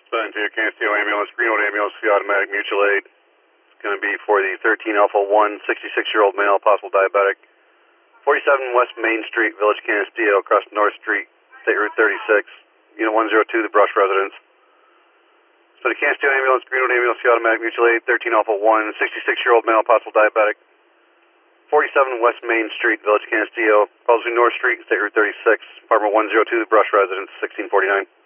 Assigned to Cansteo Ambulance, Greenwood Ambulance, the automatic mutual aid. It's going to be for the 13 Alpha 1, 66-year-old male, possible diabetic. 47 West Main Street, Village Cansteo, across North Street, State Route 36, Unit 102, the Brush residence. So the Cansteo Ambulance, Greenwood Ambulance, the automatic mutual aid, 13 Alpha 1, 66-year-old male, possible diabetic. 47 West Main Street, Village Cansteo, Wellesley North Street, State Route 36, Apartment 102, the Brush residence, 1649.